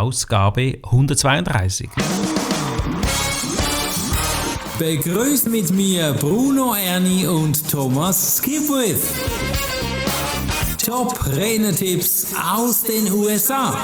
Ausgabe 132. Begrüßt mit mir Bruno Erni und Thomas Skipwith. Top-Renner-Tipps aus den USA.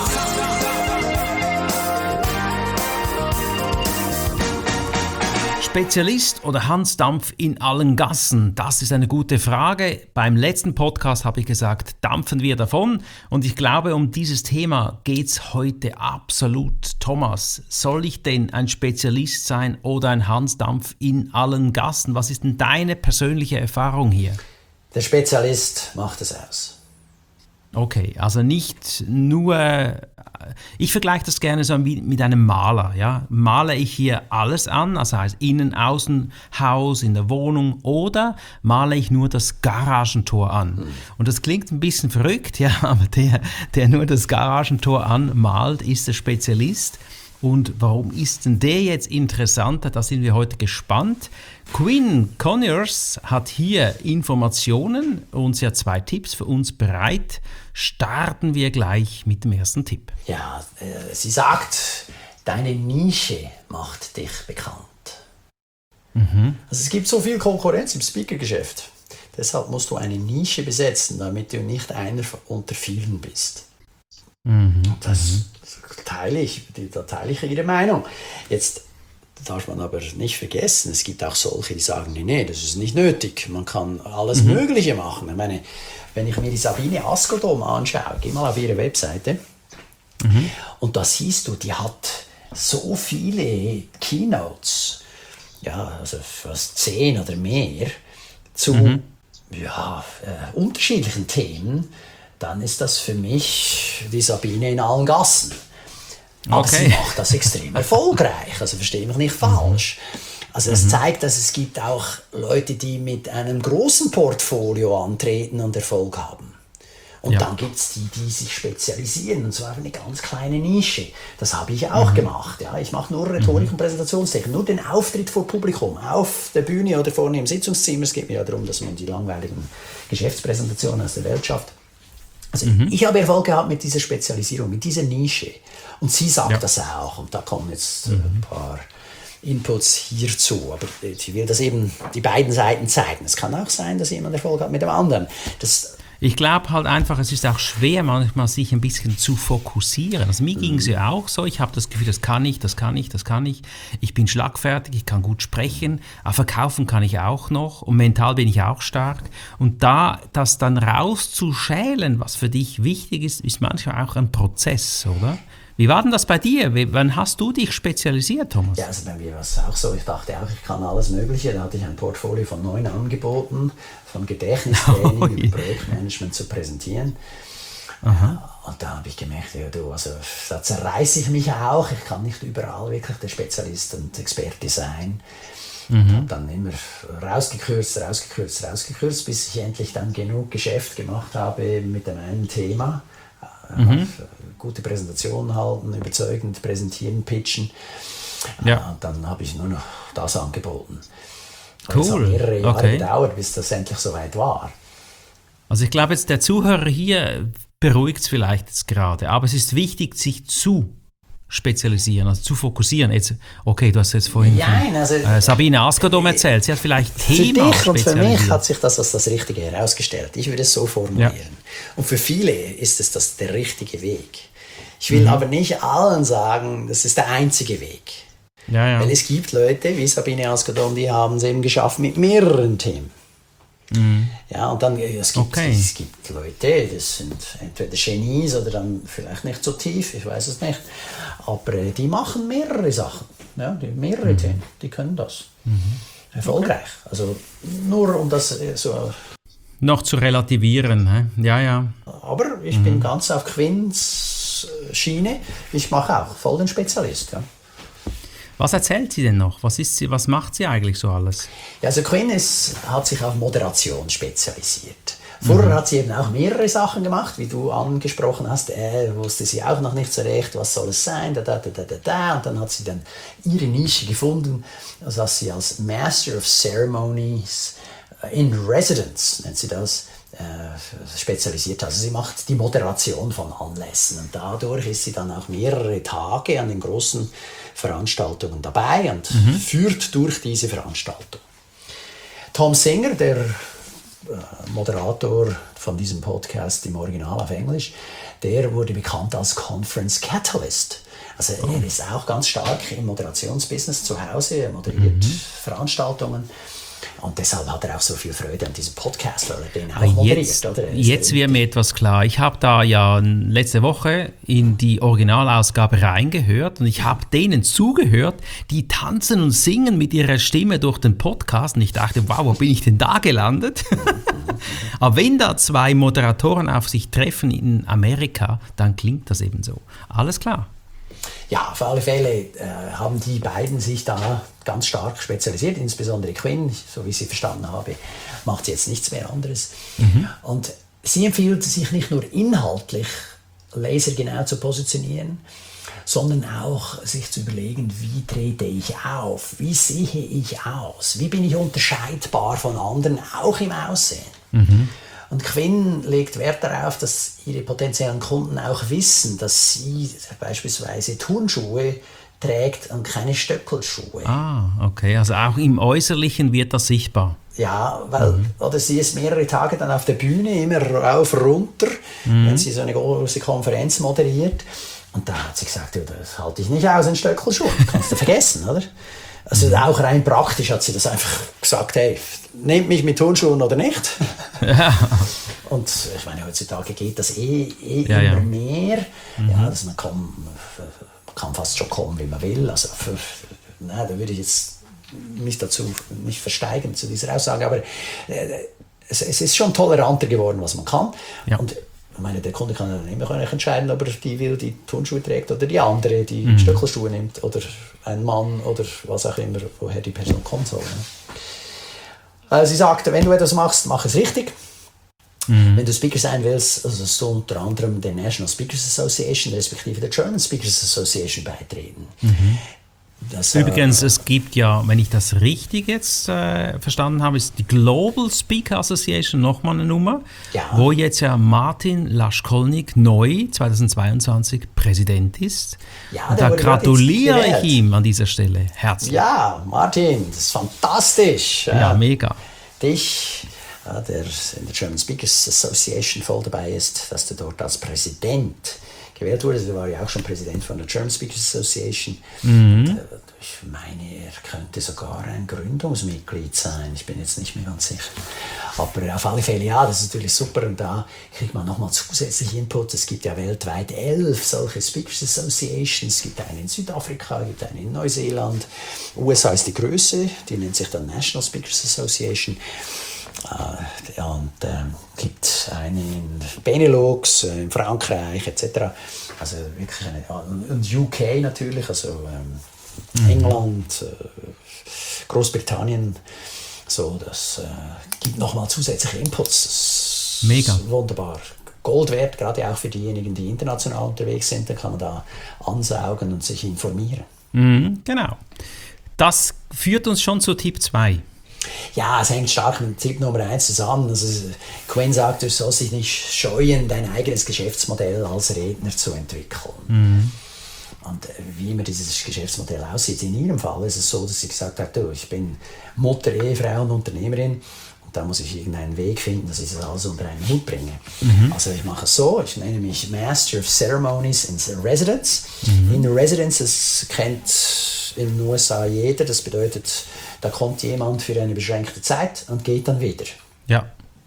Spezialist oder Hans Dampf in allen Gassen? Das ist eine gute Frage. Beim letzten Podcast habe ich gesagt, dampfen wir davon. Und ich glaube, um dieses Thema geht es heute absolut. Thomas, soll ich denn ein Spezialist sein oder ein Hans Dampf in allen Gassen? Was ist denn deine persönliche Erfahrung hier? Der Spezialist macht es aus. Okay, also nicht nur, ich vergleiche das gerne so mit einem Maler. Ja? Male ich hier alles an, also heißt Innen-, Außen-, Haus, in der Wohnung, oder male ich nur das Garagentor an? Und das klingt ein bisschen verrückt, ja, aber der nur das Garagentor anmalt, ist der Spezialist. Und warum ist denn der jetzt interessanter? Da sind wir heute gespannt. Quinn Conyers hat hier Informationen und sie hat 2 Tipps für uns bereit. Starten wir gleich mit dem ersten Tipp. Ja, sie sagt, deine Nische macht dich bekannt. Also es gibt so viel Konkurrenz im Speaker-Geschäft. Deshalb musst du eine Nische besetzen, damit du nicht einer unter vielen bist. Da teile ich ihre Meinung. Jetzt darf man aber nicht vergessen, es gibt auch solche, die sagen, nee, das ist nicht nötig. Man kann alles Mögliche machen. Ich meine, wenn ich mir die Sabine Askodom anschaue, geh mal auf ihre Webseite und da siehst du, die hat so viele Keynotes, ja, also fast 10 oder mehr, zu unterschiedlichen Themen. Dann ist das für mich die Sabine in allen Gassen. Aber sie macht das extrem erfolgreich, also verstehe mich nicht falsch. Also es zeigt, dass es gibt auch Leute, die mit einem großen Portfolio antreten und Erfolg haben. Und dann gibt es die, die sich spezialisieren, und zwar eine ganz kleine Nische. Das habe ich auch gemacht. Ja. Ich mache nur Rhetorik und Präsentationstechnik, nur den Auftritt vor Publikum, auf der Bühne oder vorne im Sitzungszimmer. Es geht mir ja darum, dass man die langweiligen Geschäftspräsentationen aus der Welt schafft. Also ich habe Erfolg gehabt mit dieser Spezialisierung, mit dieser Nische. Und sie sagt das auch. Und da kommen jetzt ein paar Inputs hierzu. Aber sie will das eben die beiden Seiten zeigen. Es kann auch sein, dass jemand Erfolg hat mit dem anderen. Ich glaube halt einfach, es ist auch schwer, manchmal sich ein bisschen zu fokussieren. Also mir ging es ja auch so, ich habe das Gefühl, das kann ich. Ich bin schlagfertig, ich kann gut sprechen, aber verkaufen kann ich auch noch und mental bin ich auch stark. Und da das dann rauszuschälen, was für dich wichtig ist, ist manchmal auch ein Prozess, oder? Wie war denn das bei dir? Wann hast du dich spezialisiert, Thomas? Ja, also bei mir war es auch so. Ich dachte auch, ich kann alles Mögliche. Da hatte ich ein Portfolio von 9 Angeboten, von Gedächtnistraining über Projektmanagement zu präsentieren. Und da habe ich gemerkt, also da zerreiße ich mich auch. Ich kann nicht überall wirklich der Spezialist und Experte sein. Und dann immer rausgekürzt, bis ich endlich dann genug Geschäft gemacht habe mit dem einen Thema. Gute Präsentationen halten, überzeugend präsentieren, pitchen. Und dann habe ich nur noch das angeboten. Cool. Es hat mehrere Jahre gedauert, bis das endlich soweit war. Also ich glaube jetzt, der Zuhörer hier beruhigt es vielleicht jetzt gerade, aber es ist wichtig, sich zu spezialisieren, also zu fokussieren. Jetzt, okay, du hast jetzt vorhin von Sabine Askodom erzählt, sie hat vielleicht Thema spezialisiert. Für dich und für mich hat sich das als das Richtige herausgestellt. Ich würde es so formulieren. Ja. Und für viele ist es der richtige Weg. Ich will aber nicht allen sagen, das ist der einzige Weg. Ja. Weil es gibt Leute wie Sabine Askodom, die haben es eben geschafft mit mehreren Themen. Ja, und dann es gibt Leute, das sind entweder Genies oder dann vielleicht nicht so tief, ich weiß es nicht, aber die machen mehrere Sachen, ja, mehrere Themen, die können das. Erfolgreich. Also nur um das so noch zu relativieren. Ja. Aber ich bin ganz auf Quinns Schiene, ich mache auch voll den Spezialist. Ja. Was erzählt sie denn noch? Was macht sie eigentlich so alles? Ja, also Quinn hat sich auf Moderation spezialisiert. Vorher hat sie eben auch mehrere Sachen gemacht, wie du angesprochen hast. Wusste sie auch noch nicht so recht, was soll es sein, Und dann hat sie dann ihre Nische gefunden, dass sie als Master of Ceremonies in Residence, nennt sie das, spezialisiert hat. Also sie macht die Moderation von Anlässen und dadurch ist sie dann auch mehrere Tage an den großen Veranstaltungen dabei und führt durch diese Veranstaltung. Tom Singer, der Moderator von diesem Podcast im Original auf Englisch, der wurde bekannt als Conference Catalyst. Also er ist auch ganz stark im Moderationsbusiness zu Hause, er moderiert Veranstaltungen. Und deshalb hat er auch so viel Freude an diesem Podcast, weil er den auch moderiert. Jetzt wird mir etwas klar. Ich habe da ja letzte Woche in die Originalausgabe reingehört und ich habe denen zugehört, die tanzen und singen mit ihrer Stimme durch den Podcast. Und ich dachte, wow, wo bin ich denn da gelandet? Aber wenn da zwei Moderatoren auf sich treffen in Amerika, dann klingt das eben so. Alles klar. Ja, auf alle Fälle haben die beiden sich da ganz stark spezialisiert, insbesondere Quinn, so wie ich sie verstanden habe, macht sie jetzt nichts mehr anderes. Und sie empfiehlt sich nicht nur inhaltlich lasergenau zu positionieren, sondern auch sich zu überlegen, wie trete ich auf, wie sehe ich aus, wie bin ich unterscheidbar von anderen, auch im Aussehen. Und Quinn legt Wert darauf, dass ihre potenziellen Kunden auch wissen, dass sie beispielsweise Turnschuhe trägt und keine Stöckelschuhe. Ah, okay. Also auch im Äußerlichen wird das sichtbar. Ja, weil oder sie ist mehrere Tage dann auf der Bühne, immer rauf, runter, wenn sie so eine große Konferenz moderiert. Und da hat sie gesagt, ja, das halte ich nicht aus in Stöckelschuhen, kannst du vergessen, oder? Also auch rein praktisch hat sie das einfach gesagt, hey, nehmt mich mit Turnschuhen oder nicht. Ja. Und ich meine, heutzutage geht das immer mehr. Ja, dass man kann fast schon kommen, wie man will. Also da würde ich jetzt mich dazu nicht versteigen zu dieser Aussage, aber es ist schon toleranter geworden, was man kann. Ja. Und ich meine, der Kunde kann dann immer entscheiden, ob er die Turnschuhe trägt oder die andere, die Stöckelschuhe nimmt oder ein Mann oder was auch immer, woher die Person kommen soll. Ne? Sie sagt, wenn du etwas machst, mach es richtig. Wenn du Speaker sein willst, also sollst du unter anderem der National Speakers Association respektive der German Speakers Association beitreten. Übrigens, es gibt ja, wenn ich das richtig jetzt verstanden habe, ist die Global Speaker Association nochmal eine Nummer, wo jetzt ja Martin Laschkolnik neu 2022 Präsident ist. Ja, und da gratuliere ich ihm an dieser Stelle herzlich. Ja, Martin, das ist fantastisch. Ja, mega. Dich, der in der German Speakers Association voll dabei ist, dass du dort als Präsident gewählt wurde. Er war ja auch schon Präsident von der German Speakers Association. Und, ich meine, er könnte sogar ein Gründungsmitglied sein. Ich bin jetzt nicht mehr ganz sicher. Aber auf alle Fälle, ja, das ist natürlich super. Und da kriegt man nochmal zusätzlich Input. Es gibt ja weltweit 11 solche Speakers Associations. Es gibt eine in Südafrika, es gibt eine in Neuseeland. USA ist die größte, die nennt sich dann National Speakers Association. Und gibt eine in Benelux, in Frankreich etc. Also wirklich und UK natürlich, also England, Großbritannien. So, das gibt nochmal zusätzliche Inputs. Das Mega. Ist wunderbar. Gold wert, gerade auch für diejenigen, die international unterwegs sind. Da kann man da ansaugen und sich informieren. Genau. Das führt uns schon zu Tipp 2. Ja, es hängt stark mit Tipp Nummer 1 zusammen. Also Quinn sagt, du sollst dich nicht scheuen, dein eigenes Geschäftsmodell als Redner zu entwickeln. Und wie immer dieses Geschäftsmodell aussieht, in ihrem Fall ist es so, dass sie gesagt hat, du, ich bin Mutter, Ehefrau und Unternehmerin und da muss ich irgendeinen Weg finden, dass ich das alles unter einen Hut bringe. Also ich mache es so, ich nenne mich Master of Ceremonies in Residence. In Residence, das kennt in den USA jeder, das bedeutet, da kommt jemand für eine beschränkte Zeit und geht dann wieder. Ja.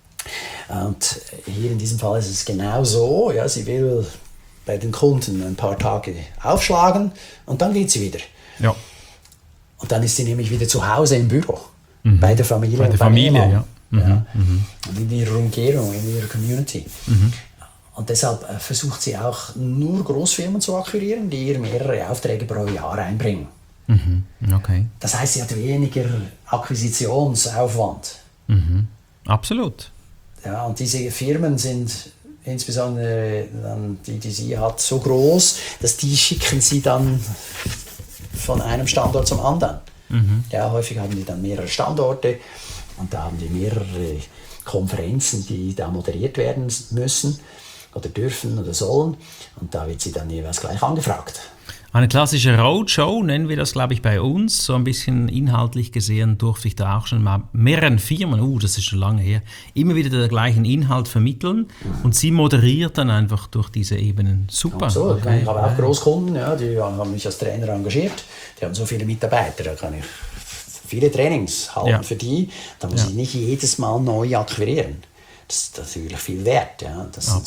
Und hier in diesem Fall ist es genau so, ja, sie will bei den Kunden ein paar Tage aufschlagen und dann geht sie wieder. Ja. Und dann ist sie nämlich wieder zu Hause im Büro, bei der Familie. Bei der Familie, ja. Und in ihrer Umgebung, in ihrer Community. Und deshalb versucht sie auch nur Großfirmen zu akquirieren, die ihr mehrere Aufträge pro Jahr einbringen. Okay. Das heißt, sie hat weniger Akquisitionsaufwand. Absolut. Ja, und diese Firmen sind insbesondere dann die sie hat, so groß, dass die schicken sie dann von einem Standort zum anderen. Ja, häufig haben die dann mehrere Standorte und da haben die mehrere Konferenzen, die da moderiert werden müssen oder dürfen oder sollen. Und da wird sie dann jeweils gleich angefragt. Eine klassische Roadshow nennen wir das, glaube ich, bei uns. So ein bisschen inhaltlich gesehen durfte ich da auch schon mal mehreren Firmen, das ist schon lange her, immer wieder den gleichen Inhalt vermitteln. Und sie moderiert dann einfach durch diese Ebenen. Super. So, okay. Ich habe auch Großkunden, ja, die haben mich als Trainer engagiert. Die haben so viele Mitarbeiter, da kann ich viele Trainings halten für die. Da muss ich nicht jedes Mal neu akquirieren. Das ist natürlich viel wert. Ja.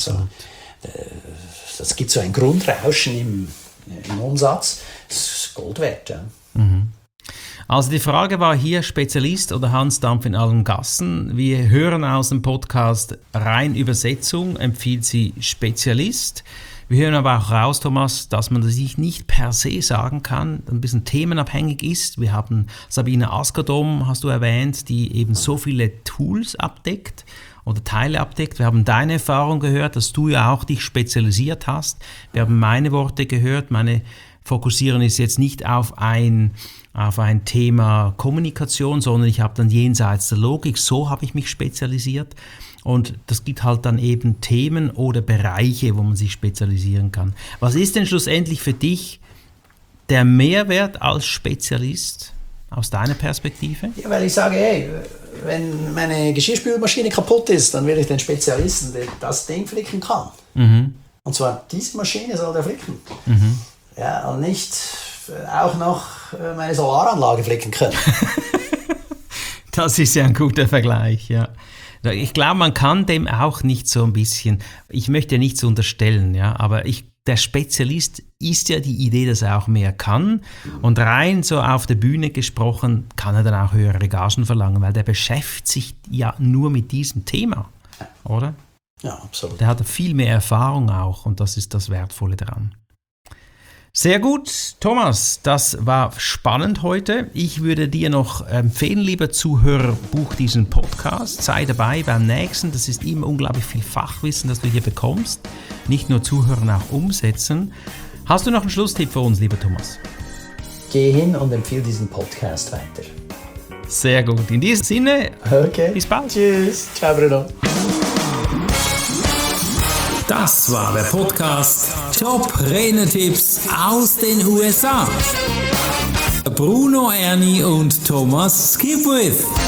Das gibt so ein Grundrauschen im Umsatz, das ist Gold wert. Ja. Also die Frage war hier, Spezialist oder Hans Dampf in allen Gassen. Wir hören aus dem Podcast rein Übersetzung, empfiehlt sie Spezialist. Wir hören aber auch raus, Thomas, dass man das sich nicht per se sagen kann, ein bisschen themenabhängig ist. Wir haben Sabine Askedom, hast du erwähnt, die eben so viele Tools abdeckt oder Teile abdeckt. Wir haben deine Erfahrung gehört, dass du ja auch dich spezialisiert hast. Wir haben meine Worte gehört. Meine Fokussieren ist jetzt nicht auf ein Thema Kommunikation, sondern ich habe dann jenseits der Logik, so habe ich mich spezialisiert. Und das gibt halt dann eben Themen oder Bereiche, wo man sich spezialisieren kann. Was ist denn schlussendlich für dich der Mehrwert als Spezialist aus deiner Perspektive? Ja, weil ich sage, hey, wenn meine Geschirrspülmaschine kaputt ist, dann will ich den Spezialisten, der das Ding flicken kann. Und zwar diese Maschine soll der flicken. Ja, und nicht auch noch meine Solaranlage flicken können. Das ist ja ein guter Vergleich, ja. Ich glaube, man kann dem auch nicht so ein bisschen, ich möchte ja nichts unterstellen, ja, aber der Spezialist ist ja die Idee, dass er auch mehr kann. Und rein so auf der Bühne gesprochen, kann er dann auch höhere Gagen verlangen, weil der beschäftigt sich ja nur mit diesem Thema, oder? Ja, absolut. Der hat viel mehr Erfahrung auch und das ist das Wertvolle daran. Sehr gut, Thomas, das war spannend heute. Ich würde dir noch empfehlen, lieber Zuhörer, buch diesen Podcast, sei dabei beim nächsten. Das ist immer unglaublich viel Fachwissen, das du hier bekommst. Nicht nur zuhören, auch umsetzen. Hast du noch einen Schlusstipp für uns, lieber Thomas? Geh hin und empfehle diesen Podcast weiter. Sehr gut. In diesem Sinne, bis bald. Tschüss. Ciao, Bruno. Das war der Podcast Top-Renner-Tipps aus den USA. Bruno Erni und Thomas Skipwith.